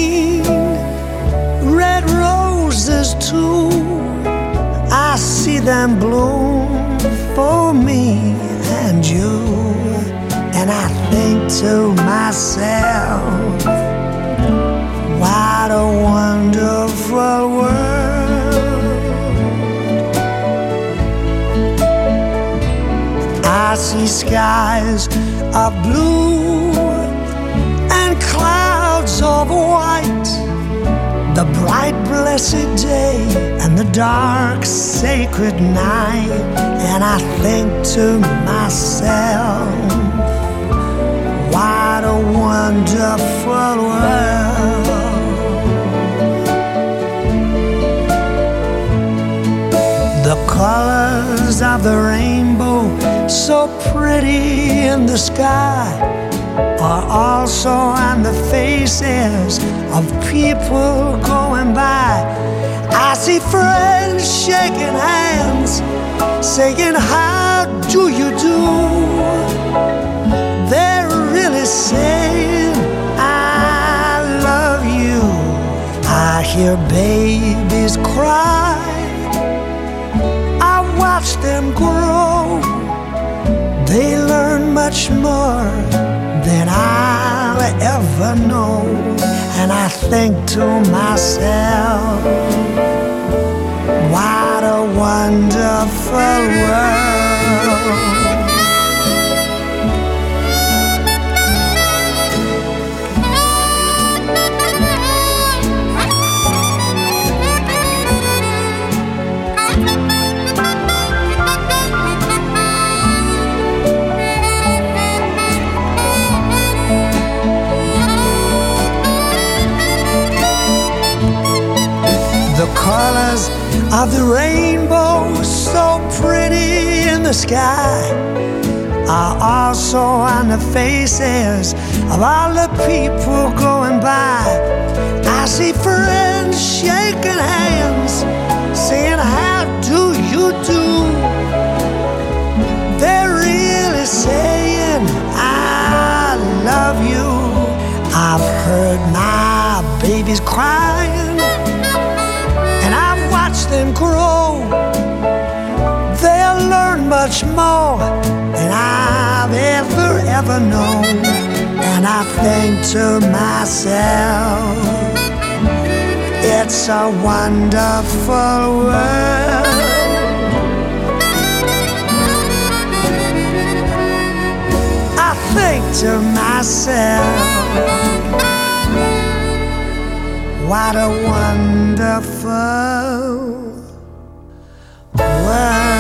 green, red roses too. I see them bloom for me and you, and I think to myself, what a wonderful world. I see skies of blue and clouds of white, the bright blessed day and the dark sacred night, and I think to myself, what a wonderful world. The colors of the rainbow, so pretty in the sky, are also on the faces of people going by. I see friends shaking hands, saying, how do you do? They're really saying, I love you. I hear babies cry, I watch them grow. They learn much more than I'll ever know, and I think to myself, what a wonderful world. The colors of the rainbow, so pretty in the sky, are also on the faces of all the people going by. I see friends shaking hands, saying, how do you do? They're really saying, I love you. I've heard my babies crying, them grow. They'll learn much more than I've ever known, and I think to myself, it's a wonderful world. I think to myself, what a wonderful world.